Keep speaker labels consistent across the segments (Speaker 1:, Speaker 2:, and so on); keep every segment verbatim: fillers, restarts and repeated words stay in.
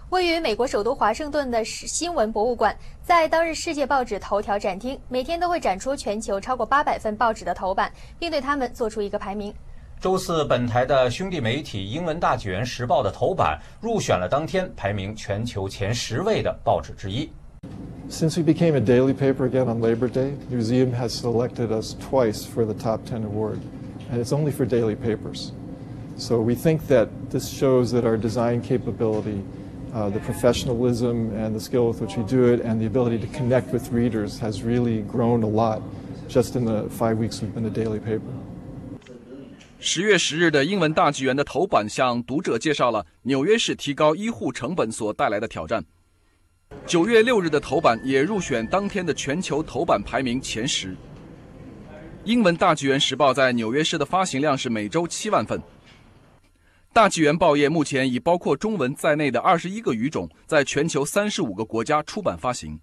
Speaker 1: 位于美国首都华盛顿的新闻博物馆，在当日世界报纸头条展厅，每天都会展出全球超过八百份报纸的头版，并对它们做出一个排名。
Speaker 2: 周四，本台的兄弟媒体《英文大纪元时报》的头版入选了当天排名全球前十位的报纸之一。
Speaker 3: Since we became a daily paper again on Labor Day, Newseum has selected us twice for the top ten award, and it's only for daily papers. So we think that this shows that our design capability, uh, the professionalism and the skill with which we do it, and the ability to connect with readers has really grown a lot just in the five weeks we've been a daily paper.
Speaker 4: 十月十日的英文大纪元的头版向读者介绍了纽约市提高医护成本所带来的挑战。九月六日的头版也入选当天的全球头版排名前十。英文大纪元时报在纽约市的发行量是每周七万份。大纪元报业目前以包括中文在内的二十一个语种，在全球三十五个国家出版发行。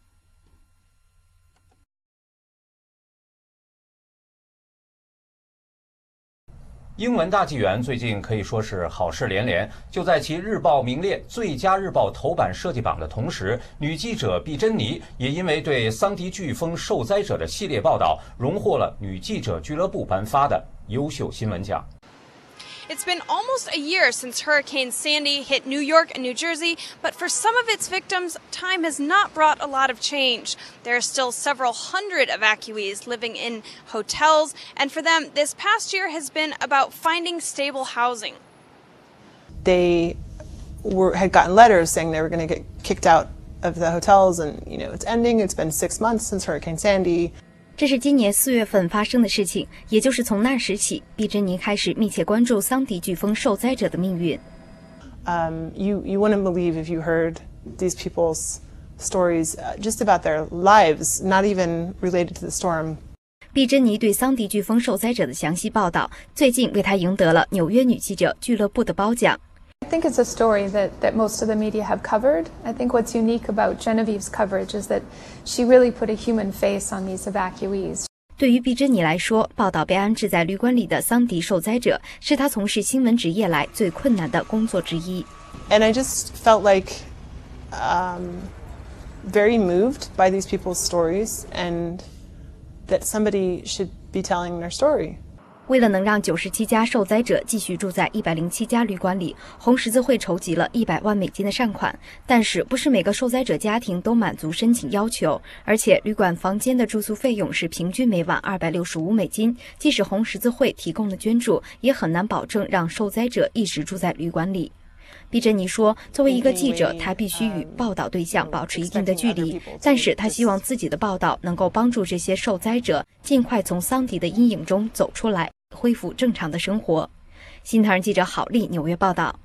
Speaker 2: 英文大纪元最近可以说是好事连连，就在其日报名列最佳日报头版设计榜的同时，女记者毕珍妮也因为对桑迪飓风受灾者的系列报道，荣获了女记者俱乐部颁发的优秀新闻奖。
Speaker 5: It's been almost a year since Hurricane Sandy hit New York and New Jersey, but for some of its victims, time has not brought a lot of change. There are still several hundred evacuees living in hotels, and for them, this past year has been about finding stable housing.
Speaker 6: They were, had gotten letters saying they were going to get kicked out of the hotels, and you know it's ending. It's been six months since Hurricane Sandy.
Speaker 7: 这是今年四月份发生的事情，也就是从那时起，毕珍妮开始密切关注桑迪飓风受灾者的命运。
Speaker 6: Um, you you wouldn't believe if you heard these people's stories, uh, just about their lives, not even related to the storm.
Speaker 7: 毕珍妮对桑迪飓风受灾者的详细报道，最近为她赢得了纽约女记者俱乐部的褒奖。
Speaker 8: I think it's a story that, that most of the media have covered. I think what's unique about Genevieve's coverage is that she really put a human face on these evacuees.
Speaker 7: 对于毕珍妮来说，报道被安置在旅馆里的桑迪受灾者，是她从事新闻职业来最困难的工作之一。
Speaker 6: And I just felt like um, very moved by these people's stories, and that somebody should be telling their story.
Speaker 7: 为了能让九十七家受灾者继续住在一百零七家旅馆里，红十字会筹集了一百万美金的善款。但是，不是每个受灾者家庭都满足申请要求，而且旅馆房间的住宿费用是平均每晚二百六十五美金。即使红十字会提供了捐助，也很难保证让受灾者一直住在旅馆里。 毕珍妮说：“作为一个记者，她必须与报道对象保持一定的距离，但是她希望自己的报道能够帮助这些受灾者尽快从桑迪的阴影中走出来，恢复正常的生活。”新唐人记者郝丽纽约报道。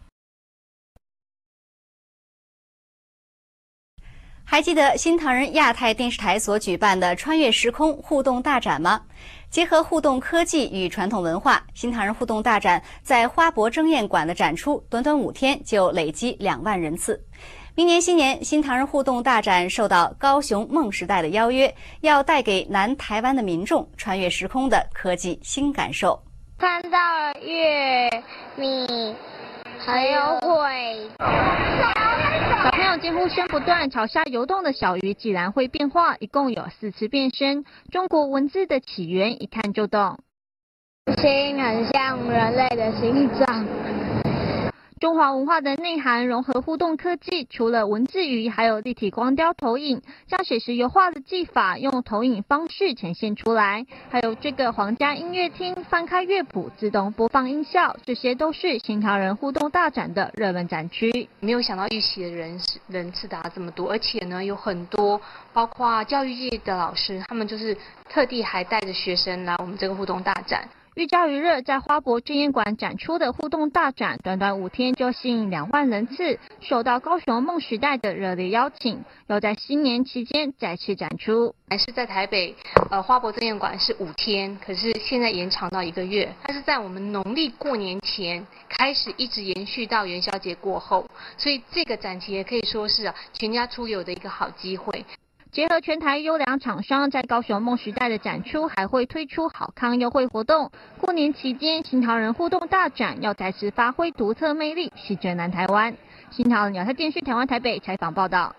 Speaker 9: 还记得新唐人亚太电视台所举办的穿越时空互动大展吗？结合互动科技与传统文化，新唐人互动大展在花博争艳馆的展出，短短五天就累积两万人次。明年新年，新唐人互动大展受到高雄梦时代的邀约，要带给南台湾的民众穿越时空的科技新感受。
Speaker 10: 看到了月米，还有鬼。
Speaker 11: 小朋友惊呼声不断，桥下游动的小鱼竟然会变化，一共有四次变身。中国文字的起源一看就懂。
Speaker 10: 心很像人类的心脏。
Speaker 11: 中华文化的内涵融合互动科技，除了文字语，还有立体光雕投影，将写实油画的技法用投影方式呈现出来。还有这个皇家音乐厅，翻开乐谱自动播放音效，这些都是新唐人互动大展的热门展区。
Speaker 12: 没有想到预期的人人次达这么多，而且呢，有很多包括教育界的老师，他们就是特地还带着学生来我们这个互动大展。
Speaker 11: 寓教于乐，在花博争艳馆展出的互动大展，短短五天就吸引两万人次，受到高雄梦时代的热烈邀请，又在新年期间再次展出。
Speaker 12: 还是在台北，呃，花博争艳馆是五天，可是现在延长到一个月。它是在我们农历过年前开始，一直延续到元宵节过后，所以这个展期也可以说是啊全家出游的一个好机会。
Speaker 11: 结合全台优良厂商，在高雄梦时代的展出还会推出好康优惠活动。过年期间，新唐人互动大展要再次发挥独特魅力，席卷南台湾。 新唐人亚太电视台湾台北采访报道。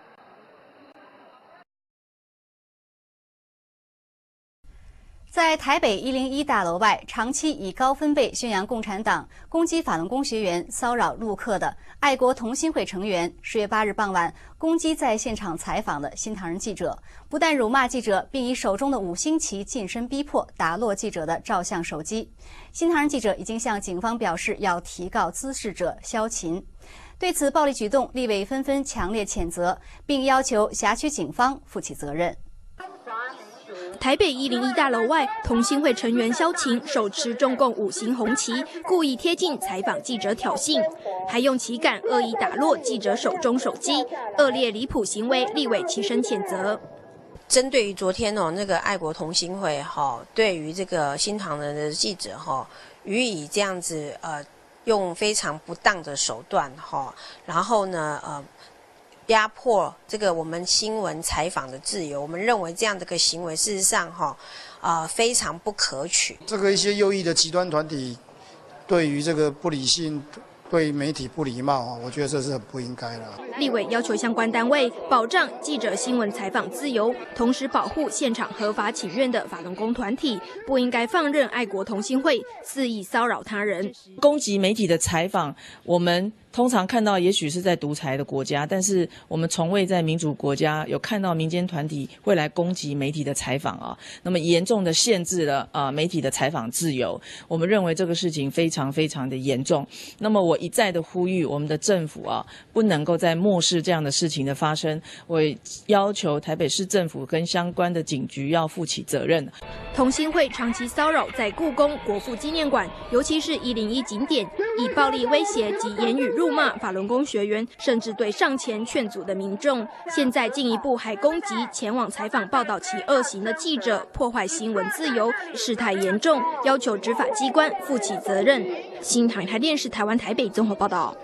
Speaker 9: 在台北一零一大楼外，长期以高分贝宣扬共产党、攻击法轮功学员、骚扰陆客的爱国同心会成员，十月八日傍晚攻击在现场采访的新唐人记者，不但辱骂记者，并以手中的五星旗近身逼迫，打落记者的照相手机。新唐人记者已经向警方表示要提告滋事者萧琴。对此暴力举动，立委纷纷强烈谴责，并要求辖区警方负起责任。
Speaker 13: 台北一零一大楼外，同心会成员萧琴手持中共五星红旗，故意贴近采访记者挑衅，还用旗杆恶意打落记者手中手机，恶劣离谱行为，立委齐声谴责。
Speaker 14: 针对于昨天哦那个爱国同心会哈、哦，对于这个新唐人的记者哈、哦，予以这样子呃用非常不当的手段哈、哦，然后呢呃。压迫这个我们新闻采访的自由，我们认为这样的一个行为，事实上哈，啊、呃、非常不可取。
Speaker 15: 这个一些右翼的极端团体对于这个不理性、对媒体不礼貌啊，我觉得这是很不应该的。
Speaker 13: 立委要求相关单位保障记者新闻采访自由，同时保护现场合法请愿的法轮功团体，不应该放任爱国同心会肆意骚扰他人、
Speaker 16: 攻击媒体的采访。我们通常看到，也许是在独裁的国家，但是我们从未在民主国家有看到民间团体会来攻击媒体的采访啊。那么严重的限制了啊、呃、媒体的采访自由。我们认为这个事情非常非常的严重。那么我一再的呼吁我们的政府啊，不能够再漠视这样的事情的发生。我要求台北市政府跟相关的警局要负起责任。
Speaker 13: 同心会长期骚扰在故宫、国父纪念馆，尤其是一零一景点，以暴力威胁及言语辱骂法轮功学员，甚至对上前劝阻的民众。现在进一步还攻击前往采访报道其恶行的记者，破坏新闻自由，事态严重，要求执法机关负起责任。新唐人台电视台湾台北综合报道。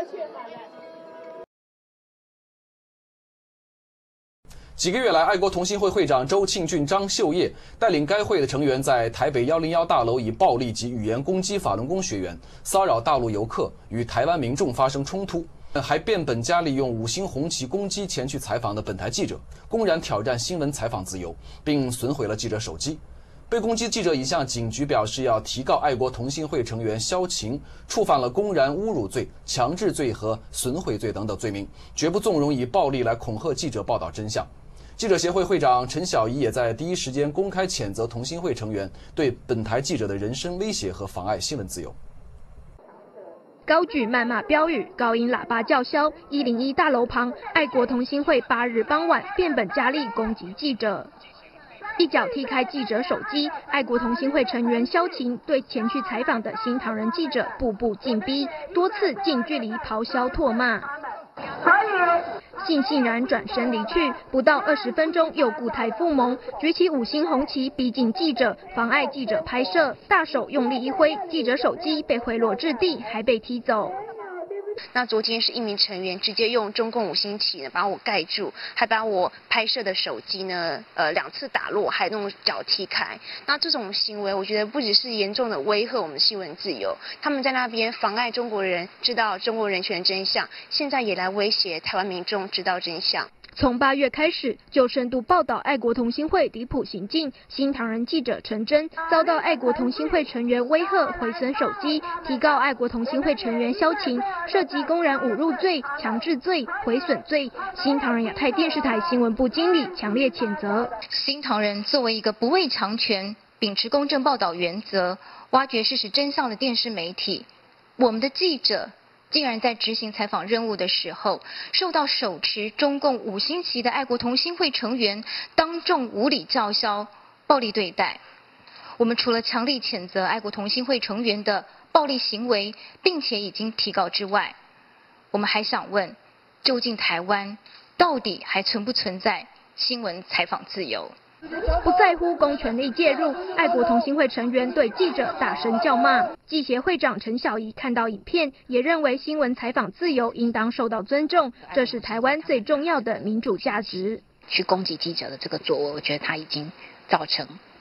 Speaker 4: 几个月来，爱国同心会会长周庆俊、张秀业带领该会的成员在台北一零一大楼以暴力及语言攻击法轮功学员，骚扰大陆游客，与台湾民众发生冲突，还变本加厉用五星红旗攻击前去采访的本台记者，公然挑战新闻采访自由，并损毁了记者手机。被攻击记者已向警局表示要提告爱国同心会成员萧琴，触犯了公然侮辱罪、强制罪和损毁罪等等罪名，绝不纵容以暴力来恐吓记者报道真相。记者协会会长陈小怡也在第一时间公开谴责同心会成员对本台记者的人身威胁和妨碍新闻自由。
Speaker 11: 高举谩骂标语，高音喇叭叫嚣，一零一大楼旁，爱国同心会八日傍晚变本加厉攻击记者，一脚踢开记者手机。爱国同心会成员萧琴对前去采访的新唐人记者步步进逼，多次近距离咆哮唾骂。悻悻然转身离去，不到二十分钟又故态复萌，举起五星红旗逼近记者，妨碍记者拍摄，大手用力一挥，记者手机被挥落至地，还被踢走。
Speaker 12: 那昨天是一名成员直接用中共五星旗呢把我盖住，还把我拍摄的手机呢呃两次打落，还用脚踢开。那这种行为我觉得不只是严重的威吓我们新闻自由，他们在那边妨碍中国人知道中国人权真相，现在也来威胁台湾民众知道真相。
Speaker 11: 从八月开始就深度报道爱国同心会离谱行径，新唐人记者陈真遭到爱国同心会成员威吓毁损手机，提告爱国同心会成员萧琴涉及公然侮辱罪、强制罪、毁损罪。新唐人亚太电视台新闻部经理强烈谴责。
Speaker 17: 新唐人作为一个不畏强权、秉持公正报道原则、挖掘事实真相的电视媒体，我们的记者竟然在执行采访任务的时候，受到手持中共五星旗的爱国同心会成员当众无理叫嚣、暴力对待。我们除了强力谴责爱国同心会成员的暴力行为，并且已经提告之外，我们还想问，究竟台湾到底还存不存在新闻采访自由？
Speaker 11: 不在乎公权力介入，爱国同心会成员对记者大声叫骂。记协会长陈小怡看到影片，也认为新闻采访自由应当受到尊重，这是台湾最重要的民主价值。
Speaker 18: 去攻击记者的这个作为，我觉得他已经造成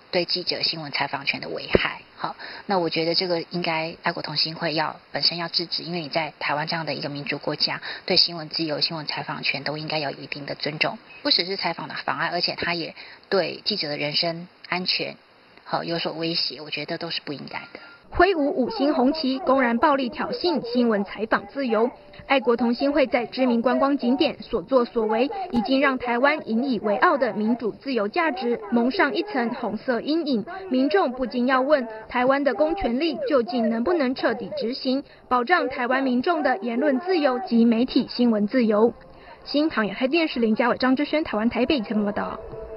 Speaker 18: 对记者新闻采访权的危害。好，那我觉得这个应该爱国同心会要本身要制止，因为你在台湾这样的一个民主国家，对新闻自由、新闻采访权都应该有一定的尊重，不只是采访的妨碍，而且它也对记者的人身安全好有所威胁，我觉得都是不应该的。
Speaker 13: 挥舞五星红旗，公然暴力挑衅新闻采访自由。爱国同心会在知名观光景点所作所为，已经让台湾引以为傲的民主自由价值蒙上一层红色阴影。民众不禁要问：台湾的公权力究竟能不能彻底执行，保障台湾民众的言论自由及媒体新闻自由？新唐亚太电视林家伟、张之轩，台湾台北采访报道。